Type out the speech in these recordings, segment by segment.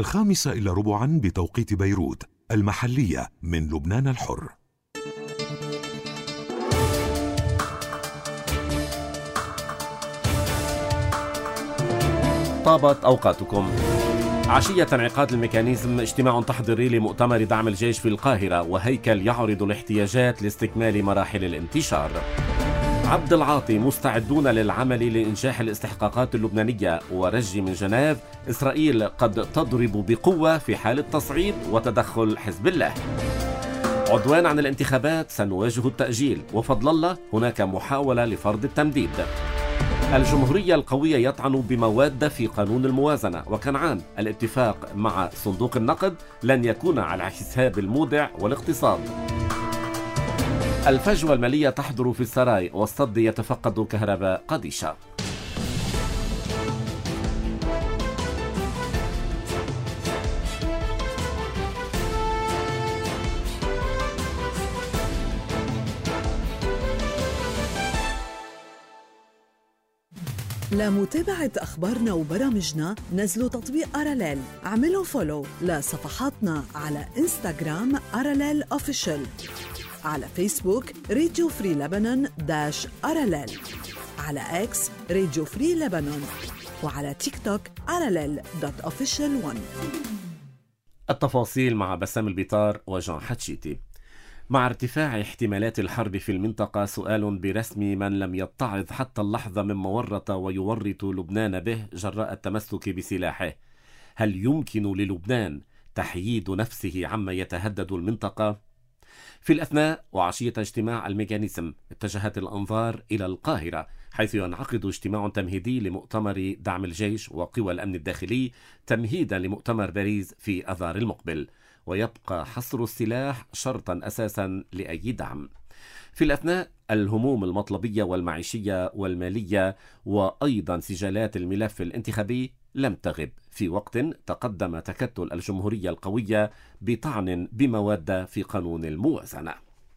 5:15 بتوقيت بيروت المحلية من لبنان الحر. طابت أوقاتكم. عشية انعقاد الميكانيزم اجتماع تحضيري لمؤتمر دعم الجيش في القاهرة، وهيكل يعرض الاحتياجات لاستكمال مراحل الانتشار. عبد العاطي مستعدون للعمل لإنجاح الاستحقاقات اللبنانية، ورجي من جنيف إسرائيل قد تضرب بقوة في حال التصعيد وتدخل حزب الله. عدوان عن الانتخابات سنواجه التأجيل، وفضل الله هناك محاولة لفرض التمديد. الجمهورية القوية يطعن بمواد في قانون الموازنة، وكنعان الاتفاق مع صندوق النقد لن يكون على حساب المودع والاقتصاد. الفجوة المالية تحضر في السراي، والصد يتفقد كهرباء قديشة. لمتابعة أخبارنا وبرامجنا نزلوا تطبيق أراليل، اعملوا فولو لصفحاتنا على إنستغرام أراليل أوفيشال، على فيسبوك راديو فري لبنان -أراليل، على إكس راديو فري لبنان، وعلى تيك توك أراليل.official1. التفاصيل مع بسام البيطار وجان حتشيتي. مع ارتفاع احتمالات الحرب في المنطقة، سؤال برسم من لم يتعظ حتى اللحظة مما ورط ويورط لبنان به جراء التمسك بسلاحه: هل يمكن للبنان تحييد نفسه عما يتهدد المنطقة؟ في الأثناء وعشية اجتماع الميكانيزم اتجهت الأنظار إلى القاهرة، حيث ينعقد اجتماع تمهيدي لمؤتمر دعم الجيش وقوى الأمن الداخلي تمهيدا لمؤتمر باريس في أذار المقبل، ويبقى حصر السلاح شرطا أساسا لأي دعم. في الأثناء الهموم المطلبية والمعيشية والمالية وأيضا سجالات الملف الانتخابي لم تغب، في وقت تقدم تكتل الجمهورية القوية بطعن بمواد في قانون الموازنة.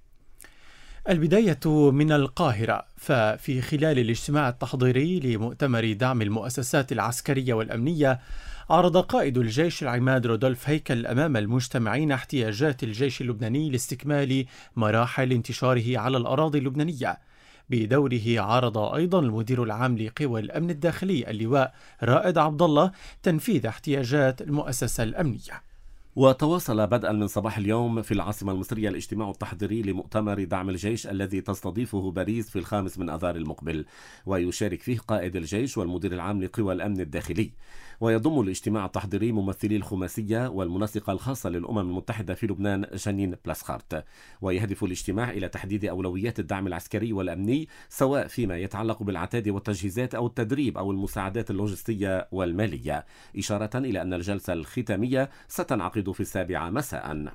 البداية من القاهرة، ففي خلال الاجتماع التحضيري لمؤتمر دعم المؤسسات العسكرية والأمنية، عرض قائد الجيش العماد رودولف هيكل أمام المجتمعين احتياجات الجيش اللبناني لاستكمال مراحل انتشاره على الأراضي اللبنانية. بدوره عرض أيضا المدير العام لقوى الأمن الداخلي اللواء رائد عبد الله تنفيذ احتياجات المؤسسة الأمنية. وتواصل بدءا من صباح اليوم في العاصمة المصرية الاجتماع التحضيري لمؤتمر دعم الجيش الذي تستضيفه باريس في 5 آذار المقبل، ويشارك فيه قائد الجيش والمدير العام لقوى الأمن الداخلي. ويضم الاجتماع التحضيري ممثلي الخماسية والمنسقة الخاصة للأمم المتحدة في لبنان جانين بلاسخارت. ويهدف الاجتماع إلى تحديد أولويات الدعم العسكري والأمني، سواء فيما يتعلق بالعتاد والتجهيزات أو التدريب أو المساعدات اللوجستية والمالية، إشارة إلى أن الجلسة الختامية ستنعقد في 7 مساء.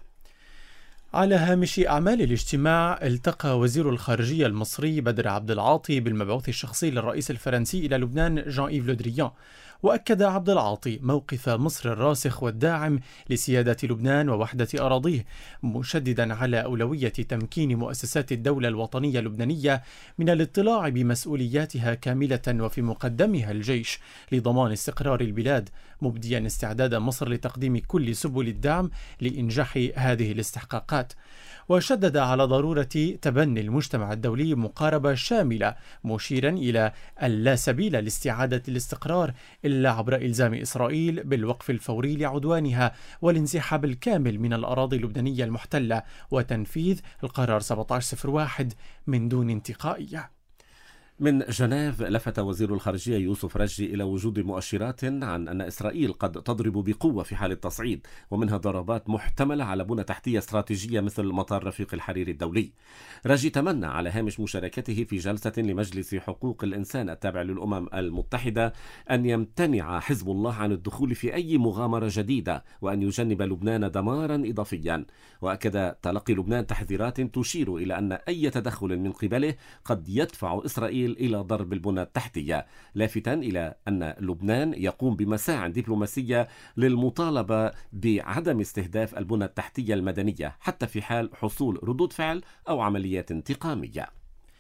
على هامش أعمال الاجتماع، التقى وزير الخارجية المصري بدر عبد العاطي بالمبعوث الشخصي للرئيس الفرنسي إلى لبنان جان إيف لو دريان. وأكد عبد العاطي موقف مصر الراسخ والداعم لسيادة لبنان ووحدة أراضيه، مشددا على أولوية تمكين مؤسسات الدولة الوطنية اللبنانية من الاطلاع بمسؤولياتها كاملة وفي مقدمها الجيش لضمان استقرار البلاد، مبديا استعداد مصر لتقديم كل سبل الدعم لإنجاح هذه الاستحقاقات. وشدد على ضرورة تبني المجتمع الدولي مقاربة شاملة، مشيرا إلى أن لا سبيل لاستعادة الاستقرار إلا عبر إلزام إسرائيل بالوقف الفوري لعدوانها والانسحاب الكامل من الأراضي اللبنانية المحتلة وتنفيذ القرار 1701 من دون انتقائية. من جنيف، لفت وزير الخارجية يوسف رجي إلى وجود مؤشرات عن أن إسرائيل قد تضرب بقوة في حال التصعيد، ومنها ضربات محتملة على بنى تحتية استراتيجية مثل مطار رفيق الحريري الدولي. رجي تمنى على هامش مشاركته في جلسة لمجلس حقوق الإنسان التابع للأمم المتحدة أن يمتنع حزب الله عن الدخول في أي مغامرة جديدة، وأن يجنب لبنان دمارا إضافيا. وأكد تلقي لبنان تحذيرات تشير إلى أن أي تدخل من قبله قد يدفع إسرائيل إلى ضرب البنى التحتية، لافتا إلى أن لبنان يقوم بمساع دبلوماسية للمطالبة بعدم استهداف البنى التحتية المدنية حتى في حال حصول ردود فعل أو عمليات انتقامية.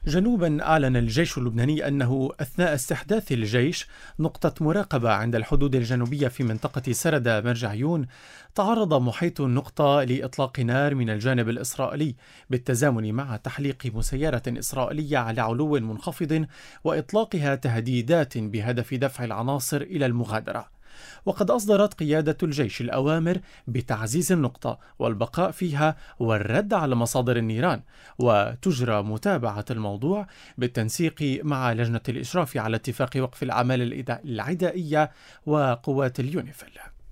جنوبا، أعلن الجيش اللبناني أنه أثناء استحداث الجيش نقطة مراقبة عند الحدود الجنوبية في منطقة سردة مرج عيون، تعرض محيط النقطة لإطلاق نار من الجانب الإسرائيلي بالتزامن مع تحليق مسيرة إسرائيلية على علو منخفض وإطلاقها تهديدات بهدف دفع العناصر إلى المغادرة. وقد أصدرت قيادة الجيش الأوامر بتعزيز النقطة والبقاء فيها والرد على مصادر النيران، وتجرى متابعة الموضوع بالتنسيق مع لجنة الإشراف على اتفاق وقف الأعمال العدائية وقوات اليونيفيل.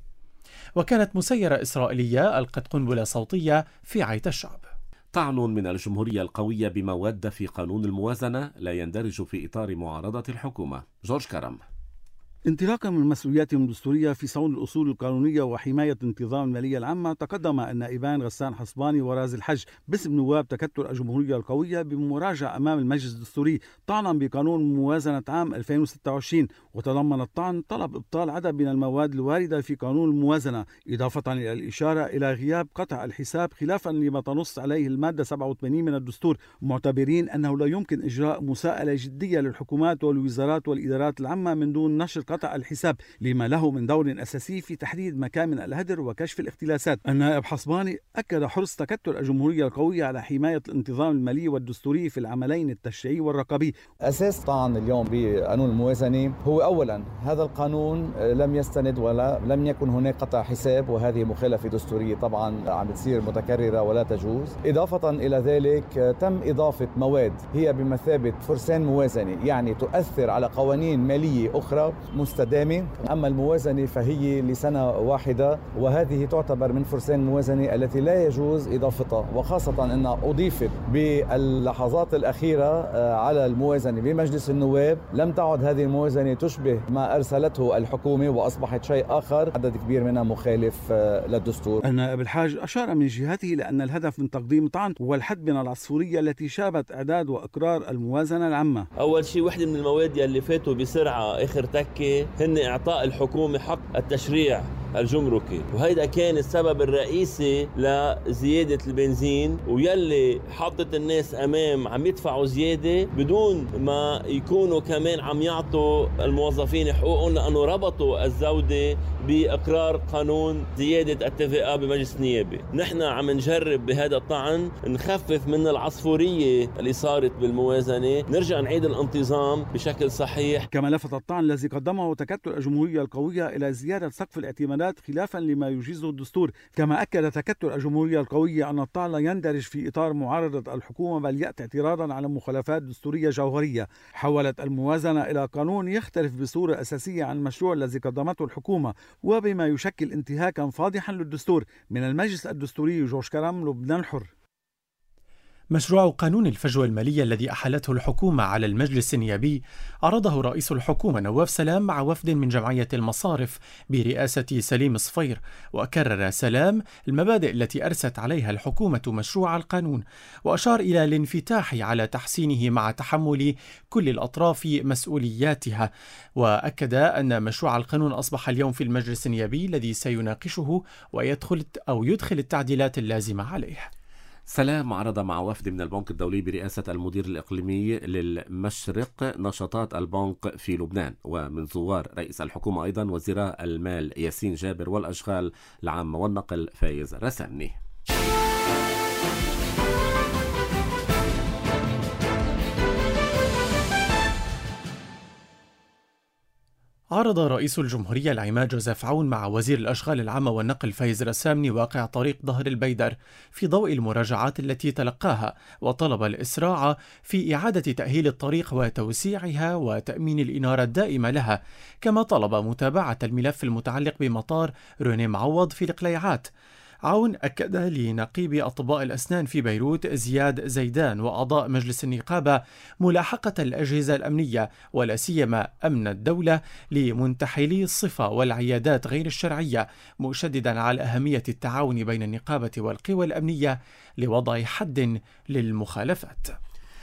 وكانت مسيرة إسرائيلية ألقت قنبلة صوتية في عيت الشعب. طعن من الجمهورية القوية بما ود في قانون الموازنة لا يندرج في إطار معارضة الحكومة. جورج كرم. انطلاقا من مسؤولياتهم الدستورية في صون الأصول القانونية وحماية انتظام المالية العامة، تقدم النائبان غسان حصباني ورازي الحج باسم نواب تكتل الجمهورية القوية بمراجعة أمام المجلس الدستوري طعنا بقانون موازنة عام 2026. وتضمن الطعن طلب إبطال عدد من المواد الواردة في قانون الموازنة، إضافة إلى الإشارة إلى غياب قطع الحساب خلافا لما تنص عليه المادة 87 من الدستور، معتبرين أنه لا يمكن إجراء مساءلة جدية للحكومات والوزارات والإدارات العامة من دون نشر قطع الحساب، لما له من دور أساسي في تحديد مكامن الهدر وكشف الاختلاسات. النائب حصباني أكد حرص تكتل الجمهورية القوية على حماية الانتظام المالي والدستوري في العملين التشريعي والرقابي. أساس طعن اليوم بقانون الموازنة هو أولا هذا القانون لم يستند ولا لم يكن هناك قطع حساب، وهذه مخالفة دستورية طبعا عم تصير متكررة ولا تجوز. إضافة إلى ذلك تم إضافة مواد هي بمثابة فرسان موازنة، يعني تؤثر على قوانين مالية أخرى مستدامة. أما الموازنة فهي لسنة واحدة، وهذه تعتبر من فرسان الموازنة التي لا يجوز إضافتها، وخاصة أنها أضيفت باللحظات الأخيرة على الموازنة بمجلس النواب. لم تعد هذه الموازنة تشبه ما أرسلته الحكومة وأصبحت شيء آخر، عدد كبير منها مخالف للدستور. النائب الحاج أشار من جهته لأن الهدف من تقديم طعن هو الحد من العصفورية التي شابت إعداد وإقرار الموازنة العامة. أول شيء وحدة من المواد اللي فاتوا بسرعة آخر تكة هن إعطاء الحكومة حق التشريع الجمركي، وهيدا كان السبب الرئيسي لزيادة البنزين، ويلي حطت الناس أمام عم يدفعوا زيادة بدون ما يكونوا كمان عم يعطوا الموظفين حقوقهم، لأنه ربطوا الزودة بإقرار قانون زيادة التفاقة بمجلس النيابة. نحن عم نجرب بهذا الطعن نخفف من العصفورية اللي صارت بالموازنة، نرجع نعيد الانتظام بشكل صحيح. كما لفت الطعن الذي قدمه تكتل الجمهورية القوية إلى زيادة سقف الاعتمادات خلافا لما يجيزه الدستور. كما أكد تكتل الجمهورية القوية أن الطعن لا يندرج في إطار معارضة الحكومة، بل يأتي اعتراضا على مخالفات دستورية جوهرية. حولت الموازنة إلى قانون يختلف بصورة أساسية عن المشروع الذي قدمته الحكومة، وبما يشكل انتهاكا فاضحا للدستور. من المجلس الدستوري، جورج كرم، لبنان الحر. مشروع قانون الفجوة المالية الذي أحالته الحكومة على المجلس النيابي عرضه رئيس الحكومة نواف سلام مع وفد من جمعية المصارف برئاسة سليم صفير. وكرر سلام المبادئ التي أرست عليها الحكومة مشروع القانون، وأشار إلى الانفتاح على تحسينه مع تحمل كل الأطراف مسؤولياتها. وأكد أن مشروع القانون أصبح اليوم في المجلس النيابي الذي سيناقشه ويدخل التعديلات اللازمة عليه. سلام عرض مع وفد من البنك الدولي برئاسة المدير الإقليمي للمشرق نشاطات البنك في لبنان. ومن زوار رئيس الحكومة أيضا وزير المال ياسين جابر والأشغال العامة والنقل فايز رسامني. عرض رئيس الجمهورية العماد جوزيف عون مع وزير الأشغال العامة والنقل فايز رسامني واقع طريق ظهر البيدر في ضوء المراجعات التي تلقاها، وطلب الإسراع في إعادة تأهيل الطريق وتوسيعها وتأمين الإنارة الدائمة لها، كما طلب متابعة الملف المتعلق بمطار روني معوض في القليعات. عون أكد لنقيب أطباء الأسنان في بيروت زياد زيدان وأعضاء مجلس النقابة ملاحقة الأجهزة الأمنية ولا سيما أمن الدولة لمنتحلي الصفة والعيادات غير الشرعية، مشددا على أهمية التعاون بين النقابة والقوى الأمنية لوضع حد للمخالفات.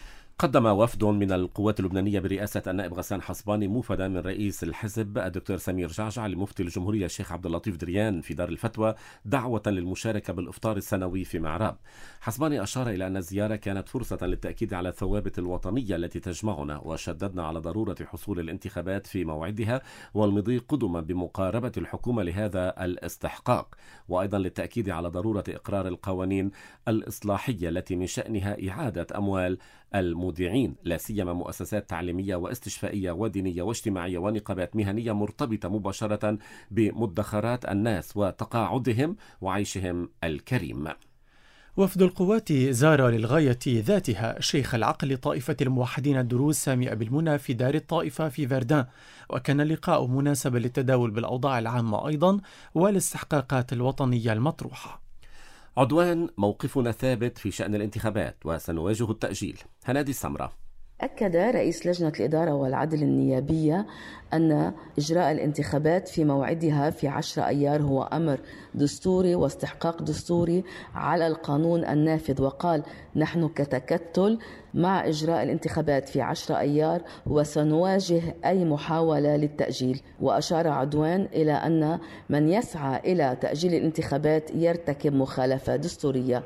قدم وفد من القوات اللبنانية برئاسة النائب غسان حصباني موفدا من رئيس الحزب الدكتور سمير جعجع لمفتي الجمهورية الشيخ عبد اللطيف دريان في دار الفتوى دعوة للمشاركة بالإفطار السنوي في معراب. حصباني أشار إلى أن الزيارة كانت فرصة للتأكيد على الثوابت الوطنية التي تجمعنا، وشددنا على ضرورة حصول الانتخابات في موعدها والمضي قدما بمقاربة الحكومة لهذا الاستحقاق، وأيضا للتأكيد على ضرورة إقرار القوانين الإصلاحية التي من شأنها إعادة أموال المودعين، لا سيما مؤسسات تعليمية واستشفائية ودينية واجتماعية ونقابات مهنية مرتبطة مباشرة بمدخرات الناس وتقاعدهم وعيشهم الكريم. وفد القوات زار للغاية ذاتها شيخ العقل طائفة الموحدين الدروز سامي أبي المنى في دار الطائفة في فردان، وكان اللقاء مناسبا للتداول بالأوضاع العامة أيضا والاستحقاقات الوطنية المطروحة. عدوان: موقفنا ثابت في شأن الانتخابات وسنواجه التأجيل. هنادي السمرة: أكد رئيس لجنة الإدارة والعدل النيابية أن إجراء الانتخابات في موعدها في 10 أيار هو أمر دستوري واستحقاق دستوري على القانون النافذ، وقال: نحن كتكتل مع إجراء الانتخابات في 10 أيار وسنواجه أي محاولة للتأجيل. وأشار عدوان إلى أن من يسعى إلى تأجيل الانتخابات يرتكب مخالفة دستورية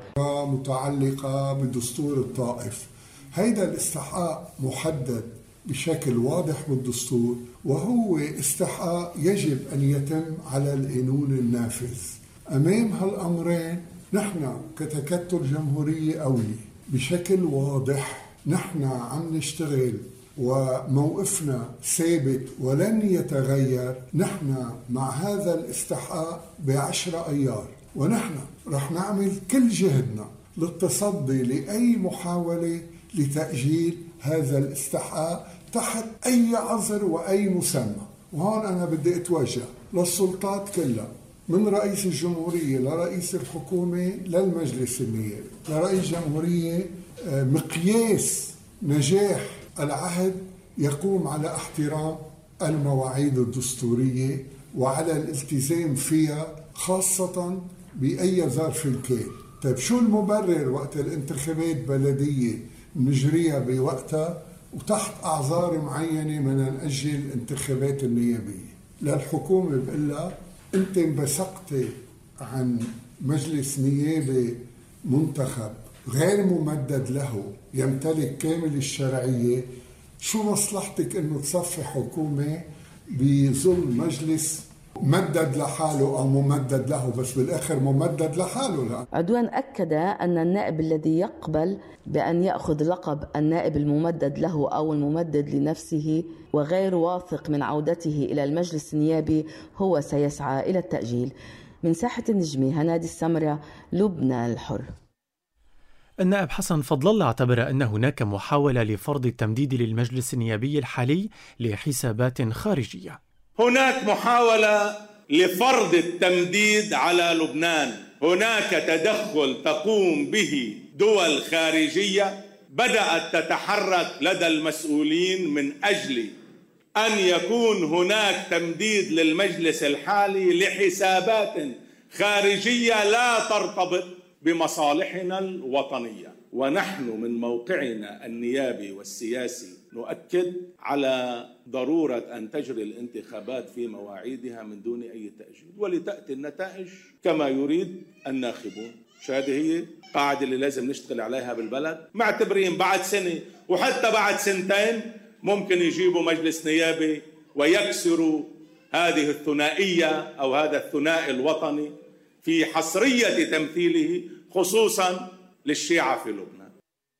متعلقة بدستور الطائف. هيدا الاستحقاق محدد بشكل واضح بالدستور، وهو استحقاق يجب أن يتم على القانون النافذ. أمام هالأمرين نحن كتكتل جمهورية قوية بشكل واضح نحن عم نشتغل وموقفنا ثابت ولن يتغير. نحن مع هذا الاستحقاق ب10 أيار، ونحن رح نعمل كل جهدنا للتصدي لأي محاولة لتأجيل هذا الاستحقاق تحت أي عذر وأي مسمى. وهون أنا بدي أتوجه للسلطات كلها، من رئيس الجمهورية لرئيس الحكومة للمجلس النيابي لرئيس الجمهورية. مقياس نجاح العهد يقوم على احترام المواعيد الدستورية وعلى الالتزام فيها، خاصة بأي ظرف كان. طيب شو المبرر وقت الانتخابات بلدية نجريها بوقتها وتحت أعذار معينة بدنا نأجل الانتخابات النيابية؟ للحكومة بقول لها: أنت انبثقتي عن مجلس نيابي منتخب غير ممدد له يمتلك كامل الشرعية، شو مصلحتك أنه تصفي حكومة بظل مجلس ممدد لحاله أو ممدد له، بس بالآخر ممدد لحاله؟ عدوان أكد أن النائب الذي يقبل بأن يأخذ لقب النائب الممدد له أو الممدد لنفسه وغير واثق من عودته إلى المجلس النيابي هو سيسعى إلى التأجيل. من ساحة النجمة، هنادي السمرة، لبنان الحر. النائب حسن فضل الله اعتبر أن هناك محاولة لفرض التمديد للمجلس النيابي الحالي لحسابات خارجية. هناك محاولة لفرض التمديد على لبنان، هناك تدخل تقوم به دول خارجية بدأت تتحرك لدى المسؤولين من أجل أن يكون هناك تمديد للمجلس الحالي لحسابات خارجية لا ترتبط بمصالحنا الوطنية. ونحن من موقعنا النيابي والسياسي نؤكد على ضرورة أن تجري الانتخابات في مواعيدها من دون أي تأجيل، ولتأتي النتائج كما يريد الناخبون. هذه هي قاعدة اللي لازم نشتغل عليها بالبلد. معتبرين بعد سنة وحتى بعد سنتين ممكن يجيبوا مجلس نيابي ويكسروا هذه الثنائية أو هذا الثنائي الوطني في حصرية تمثيله خصوصا للشيعة في لبنان.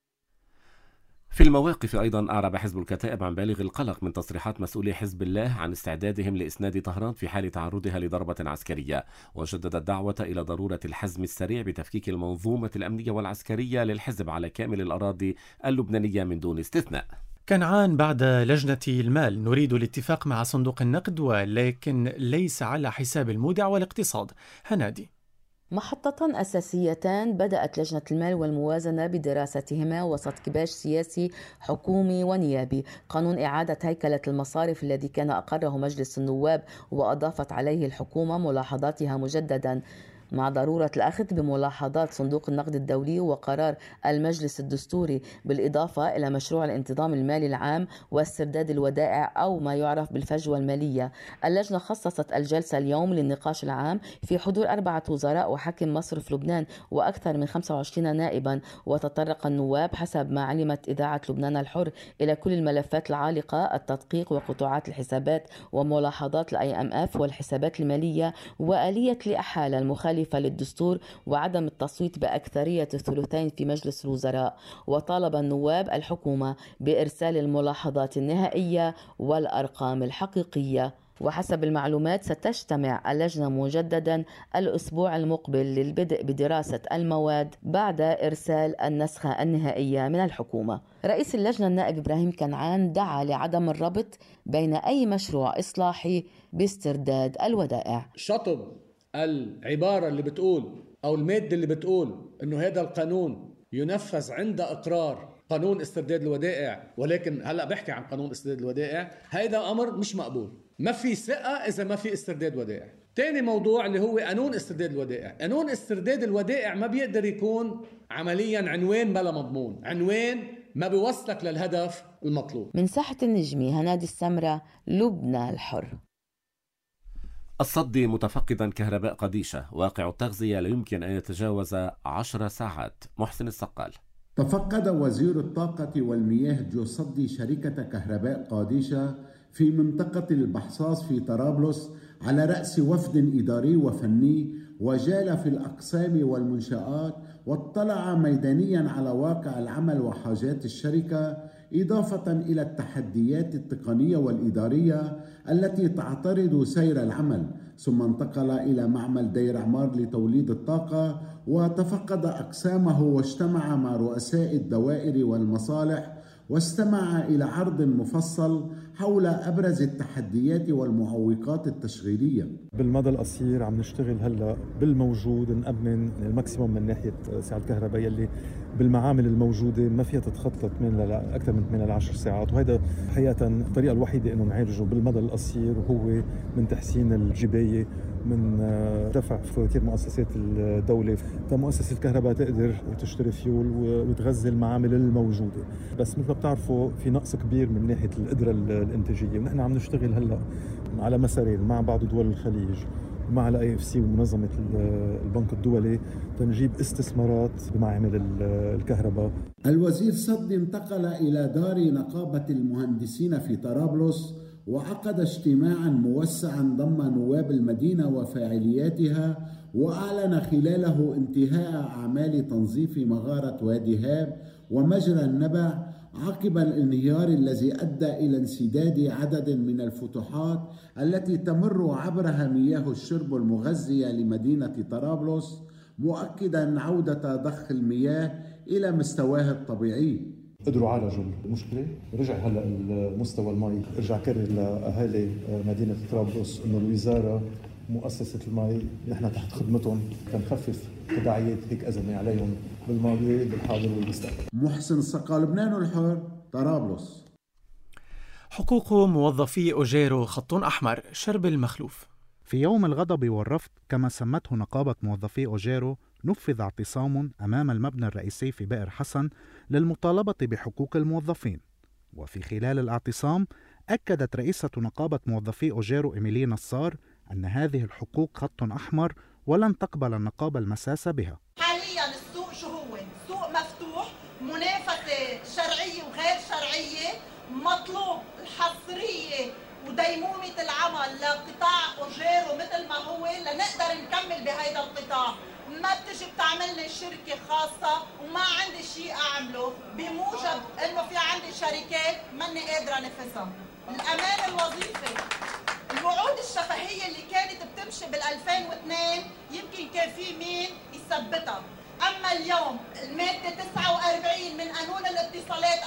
في المواقف أيضا أعرب حزب الكتائب عن بالغ القلق من تصريحات مسؤولي حزب الله عن استعدادهم لإسناد طهران في حال تعرضها لضربة عسكرية، وشدد الدعوة إلى ضرورة الحزم السريع بتفكيك المنظومة الأمنية والعسكرية للحزب على كامل الأراضي اللبنانية من دون استثناء. كنعان: بعد لجنة المال نريد الاتفاق مع صندوق النقد ولكن ليس على حساب المودع والاقتصاد. هنادي: محطة أساسيتان بدأت لجنة المال والموازنة بدراستهما وسط كباش سياسي حكومي ونيابي: قانون إعادة هيكلة المصارف الذي كان أقره مجلس النواب وأضافت عليه الحكومة ملاحظاتها مجددا مع ضرورة الأخذ بملاحظات صندوق النقد الدولي وقرار المجلس الدستوري، بالإضافة إلى مشروع الانتظام المالي العام واسترداد الودائع أو ما يعرف بالفجوة المالية. اللجنة خصصت الجلسة اليوم للنقاش العام في حضور 4 وزراء وحاكم مصرف لبنان وأكثر من 25 نائبا. وتطرق النواب حسب ما علمت إذاعة لبنان الحر إلى كل الملفات العالقة: التدقيق وقطاعات الحسابات وملاحظات الIMF والحسابات المالية وآلية الإحالة المخالفة للدستور وعدم التصويت بأكثرية 2/3 في مجلس الوزراء. وطالب النواب الحكومة بإرسال الملاحظات النهائية والأرقام الحقيقية. وحسب المعلومات ستجتمع اللجنة مجددا الأسبوع المقبل للبدء بدراسة المواد بعد إرسال النسخة النهائية من الحكومة. رئيس اللجنة النائب إبراهيم كنعان دعا لعدم الربط بين أي مشروع إصلاحي باسترداد الودائع. شطب العبارة اللي بتقول أو المادة اللي بتقول إنه هذا القانون ينفذ عند إقرار قانون استرداد الودائع، ولكن هلأ بحكي عن قانون استرداد الودائع، هذا أمر مش مقبول. ما في ثقة إذا ما في استرداد ودائع. تاني موضوع اللي هو قانون استرداد الودائع. قانون استرداد الودائع ما بيقدر يكون عمليا عنوان بلا مضمون، عنوان ما بيوصلك للهدف المطلوب. من ساحة النجمي هنادي السمرة، لبنان الحر. الصدي متفقدا كهرباء قديشة، واقع التغذية لا يمكن أن يتجاوز 10 ساعات. محسن السقال. تفقد وزير الطاقة والمياه جو صدي شركة كهرباء قاديشة في منطقة البحصاص في طرابلس على رأس وفد إداري وفني، وجال في الأقسام والمنشآت واطلع ميدانيا على واقع العمل وحاجات الشركة، إضافة إلى التحديات التقنية والإدارية التي تعترض سير العمل. ثم انتقل إلى معمل دير عمار لتوليد الطاقة وتفقد أقسامه واجتمع مع رؤساء الدوائر والمصالح واستمع إلى عرض مفصل حول أبرز التحديات والمعوقات التشغيلية. بالمدى القصير عم نشتغل هلأ بالموجود نأمن الماكسيموم من ناحية ساعة الكهرباء يلي بالمعامل الموجودة ما فيها تتخطى أكثر من 8 ل 10 ساعات، وهذا حقيقة الطريقة الوحيدة إنه نعالجه بالمدى القصير هو من تحسين الجباية، من رفع فواتير مؤسسات الدولة، فمؤسسة الكهرباء تقدر تشتري فيول وتغذي المعامل الموجودة. بس مثل ما بتعرفوا في نقص كبير من ناحية القدرة الانتاجية، ونحن عم نشتغل هلأ على مسارين مع بعض دول الخليج ومع IFC ومنظمة البنك الدولي تنجيب استثمارات بمعامل الكهرباء. الوزير صدي انتقل إلى دار نقابة المهندسين في طرابلس وعقد اجتماعا موسعا ضم نواب المدينة وفاعلياتها، وأعلن خلاله انتهاء أعمال تنظيف مغارة وادي هاب ومجرى النبع عقب الانهيار الذي أدى إلى انسداد عدد من الفتحات التي تمر عبرها مياه الشرب المغذية لمدينة طرابلس، مؤكدا عودة ضخ المياه إلى مستواها الطبيعي. قدروا عالجوا المشكلة، رجع هلا المستوى المي رجع كرر لأهالي مدينة طرابلس إنه الوزارة مؤسسة المي نحن تحت خدمتهم تنخفف تداعيات هيك أزمة عليهم بالماضي بالحاضر والمستقبل. محسن السقال، لبنان الحر، طرابلس. حقوق موظفي أوجيرو خط أحمر، شرب المخلوف. في يوم الغضب والرفض كما سمته نقابة موظفي أوجيرو، نفذ اعتصام أمام المبنى الرئيسي في بئر حسن للمطالبة بحقوق الموظفين. وفي خلال الاعتصام أكدت رئيسة نقابة موظفي أوجيرو إيميلي نصار أن هذه الحقوق خط أحمر ولن تقبل النقابة المساس بها. حاليا السوق شو هو؟ سوق مفتوح، منافسة شرعية وغير شرعية، مطلوب الحصرية وديمومة العمل لقطاع أوجيرو مثل ما هو لنقدر نكمل بهيدا القطاع. ما بتجي بتعمل لي شركة خاصة وما عندي شيء أعمله بموجب إنه في عندي شركات ماني قادرة نفذها. الأمان الوظيفي، الوعود الشفهية اللي كانت بتمشي بال2002 يمكن كان في مين يثبتها. أما اليوم المادة 49 من قانون الاتصالات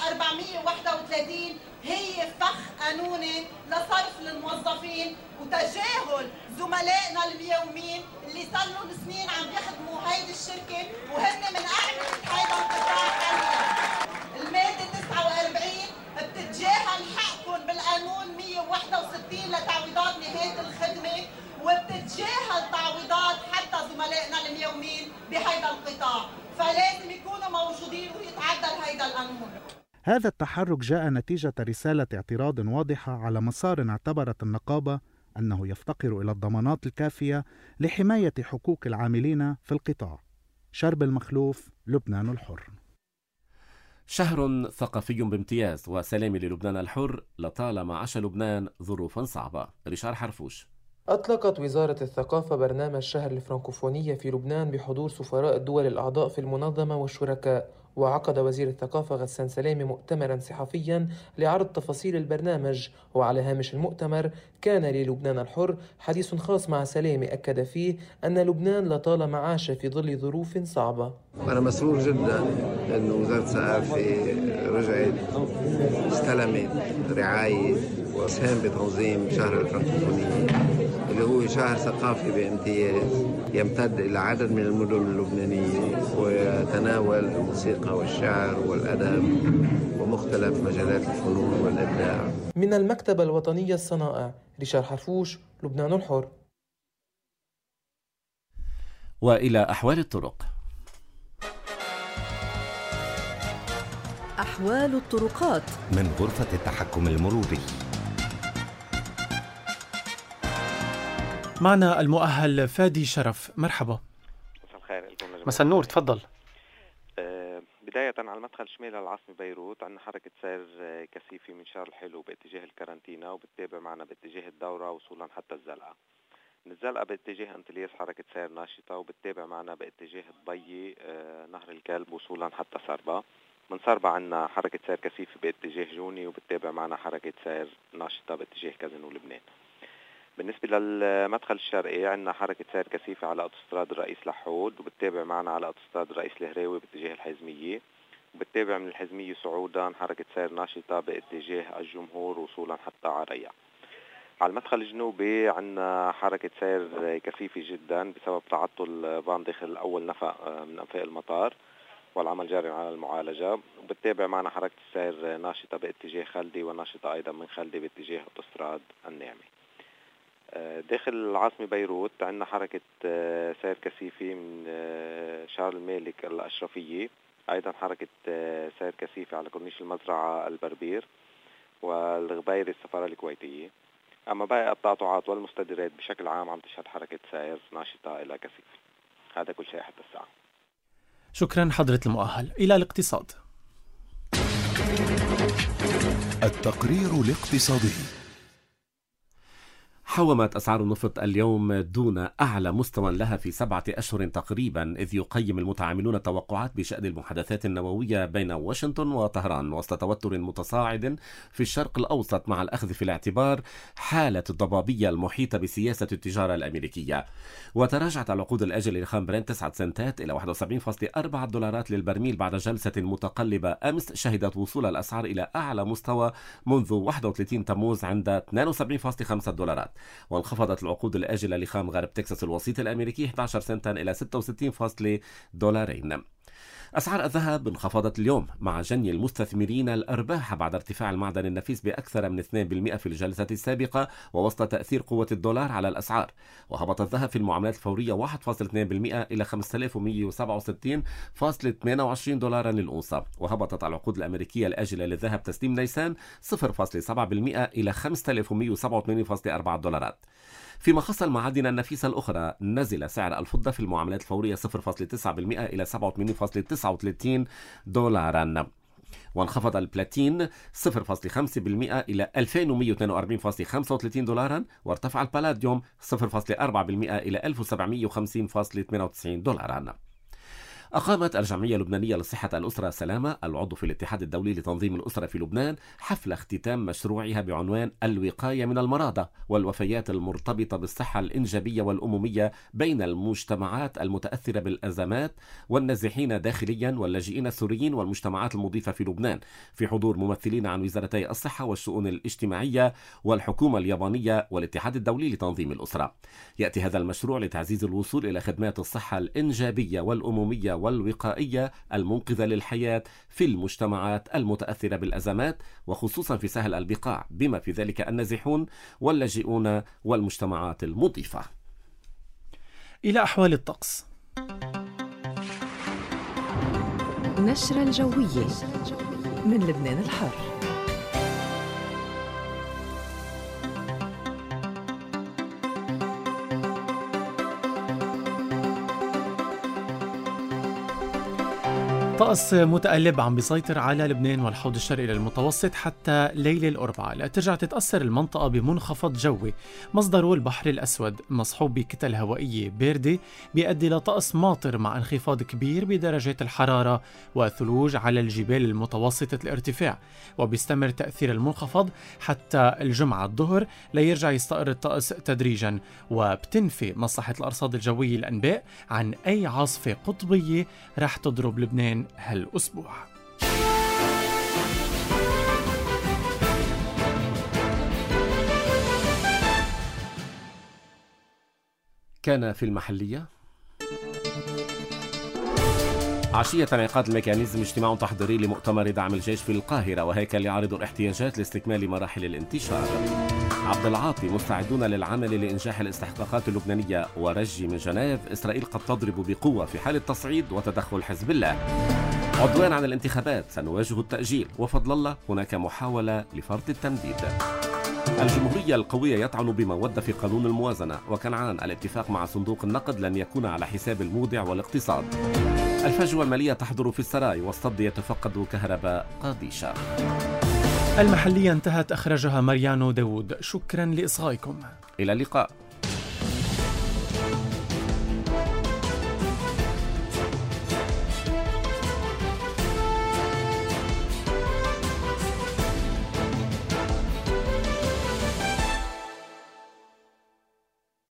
431 هي فخ قانوني لصرف الموظفين وتجاهل زملائنا الميومين اللي صار لهم سنين عم يخدموا هيدي الشركة وهن من أعمى هيدا القطاع حاليا. المادة 49 بتتجاهل حقكم بالقانون 161 لتعويضات نهاية الخدمة، وبتتجاهل تعويضات حتى زملائنا هيدا القانون. هذا التحرك جاء نتيجة رسالة اعتراض واضحة على مسار اعتبرت النقابة أنه يفتقر إلى الضمانات الكافية لحماية حقوق العاملين في القطاع. شرب المخلوف، لبنان الحر. شهر ثقافي بامتياز وسلام للبنان الحر، لطالما عاش لبنان ظروفا صعبة. ريشار حرفوش. أطلقت وزارة الثقافة برنامج شهر الفرنكوفونية في لبنان بحضور سفراء الدول الأعضاء في المنظمة والشركاء. وعقد وزير الثقافة غسان سلامة مؤتمرا صحفيا لعرض تفاصيل البرنامج. وعلى هامش المؤتمر كان للبنان الحر حديث خاص مع سلامة أكد فيه أن لبنان لطالما عاش في ظل ظروف صعبة. أنا مسرور جدا أن وزارة الثقافة رجعت استلمت رعاية وسهم بتنظيم شهر الفرنكوفونية اللي هو شهر ثقافي بامتياز يمتد إلى عدد من المدن اللبنانية ويتناول الموسيقى والشعر والأدب ومختلف مجالات الفنون والإبداع. من المكتبة الوطنية الصنائع، ريشار حرفوش، لبنان الحر. وإلى أحوال الطرق. أحوال الطرقات من غرفة التحكم المروري. معنا المؤهل فادي شرف، مرحبا. مساء الخير. مساء النور، تفضل. بداية على المدخل الشمالي العاصمة بيروت عندنا حركة سير كثيفة من شارع الحلو باتجاه الكارنتينا وبتتابع معنا باتجاه الدورة وصولا حتى الزلقة. من الزلقة باتجاه انطلياس حركة سير ناشطة وبتتابع معنا باتجاه الضبي نهر الكلب وصولا حتى صربة. من صربة عندنا حركة سير كثيفة باتجاه جوني وبتتابع معنا حركة سير ناشطة باتجاه كازينو لبنان. بالنسبة للمدخل الشرقي عندنا حركة سير كثيفة على أوتوستراد الرئيس لحود وبتتابع معنا على أوتوستراد الرئيس الهراوي باتجاه الحزمية وبتتابع من الحزمية صعودا حركة سير ناشطة باتجاه الجمهور وصولا حتى عريا. على المدخل الجنوبي عندنا حركة سير كثيفة جدا بسبب تعطل فان داخل أول نفق من أنفاق المطار والعمل جاري على المعالجة وبتتابع معنا حركة السير ناشطة باتجاه خلدي وناشطة أيضا من خلدي باتجاه أوتوستراد النعمة. داخل العاصمة بيروت عندنا حركة سير كثيفة من شارل المالك الأشرفية، أيضا حركة سير كثيفة على كورنيش المزرعة البربير والغبيري السفارة الكويتية. أما باقي التقاطعات والمستديرات بشكل عام عم تشهد حركة سير ناشطة إلى كثيفة. هذا كل شيء حتى الساعة. شكرا حضرة المؤهل. إلى الاقتصاد. التقرير الاقتصادي. حومت أسعار النفط اليوم دون أعلى مستوى لها في 7 أشهر تقريبا، إذ يقيم المتعاملون التوقعات بشأن المحادثات النووية بين واشنطن وطهران وسط توتر متصاعد في الشرق الأوسط مع الأخذ في الاعتبار حالة الضبابية المحيطة بسياسة التجارة الأمريكية. وتراجعت العقود الآجلة لخام برنت 9 سنتات إلى 71.4 دولارات للبرميل بعد جلسة متقلبة أمس شهدت وصول الأسعار إلى أعلى مستوى منذ 31 تموز عند 72.5 دولارات. وانخفضت العقود الآجلة لخام غرب تكساس الوسيط الأمريكي 11 سنتا إلى 66 دولارين. أسعار الذهب انخفضت اليوم مع جني المستثمرين الأرباح بعد ارتفاع المعدن النفيس بأكثر من 2% في الجلسة السابقة ووسط تأثير قوة الدولار على الأسعار. وهبط الذهب في المعاملات الفورية 1.2% إلى 5167.28 دولارا للأونصة. وهبطت العقود الأمريكية الآجلة للذهب تسليم نيسان 0.7% إلى 5187.4 دولارات. فيما خص المعادن النفيسة الأخرى نزل سعر الفضة في المعاملات الفورية 0.9% إلى 87.39 دولارا. وانخفض البلاتين 0.5% إلى 2142.35 دولارا. وارتفع البالاديوم 0.4% إلى 1750.98 دولارا. أقامت الجمعية اللبنانية لصحة الأسرة سلامة العضو في الاتحاد الدولي لتنظيم الأسرة في لبنان حفل اختتام مشروعها بعنوان الوقاية من المرضى والوفيات المرتبطة بالصحة الإنجابية والأمومية بين المجتمعات المتأثرة بالأزمات والنازحين داخليا واللاجئين السوريين والمجتمعات المضيفة في لبنان، في حضور ممثلين عن وزارتي الصحة والشؤون الاجتماعية والحكومة اليابانية والاتحاد الدولي لتنظيم الأسرة. يأتي هذا المشروع لتعزيز الوصول إلى خدمات الصحة الإنجابية والأمومية والوقائية المنقذة للحياة في المجتمعات المتأثرة بالأزمات وخصوصا في ساحل البقاع بما في ذلك النازحون واللاجئون والمجتمعات المضيفة. إلى أحوال الطقس. نشرة الجوية من لبنان الحر. طقس متقلب عم بيسيطر على لبنان والحوض الشرقي للمتوسط حتى ليلة الأربعاء، لترجع تتأثر المنطقة بمنخفض جوي مصدره البحر الأسود مصحوب بكتل هوائية باردة بيؤدي لطقس ماطر مع انخفاض كبير بدرجات الحرارة وثلوج على الجبال المتوسطة الارتفاع، وبيستمر تأثير المنخفض حتى الجمعة الظهر ليرجع يستقر الطقس تدريجا، وبتنفي مصلحة الأرصاد الجوية الأنباء عن أي عاصفة قطبية رح تضرب لبنان هالأسبوع. كان في المحلية عشية انعقاد الميكانيزم اجتماع تحضيري لمؤتمر دعم الجيش في القاهرة، وهيكل يعرض الاحتياجات لاستكمال مراحل الانتشار. عبد العاطي: مستعدون للعمل لإنجاح الاستحقاقات اللبنانية. ورجي من جنيف: إسرائيل قد تضرب بقوة في حال التصعيد وتدخل حزب الله. عدوان عن الانتخابات: سنواجه التأجيل. وفضل الله: هناك محاولة لفرض التمديد. الجمهورية القوية يطعن بما ود في قانون الموازنة. وكنعان: الاتفاق مع صندوق النقد لن يكون على حساب المودع والاقتصاد. الفجوة المالية تحضر في السراي. والصد يتفقد كهرباء قاديشة. المحلية انتهت، أخرجها ماريانو داوود. شكرا لإصغائكم، إلى اللقاء.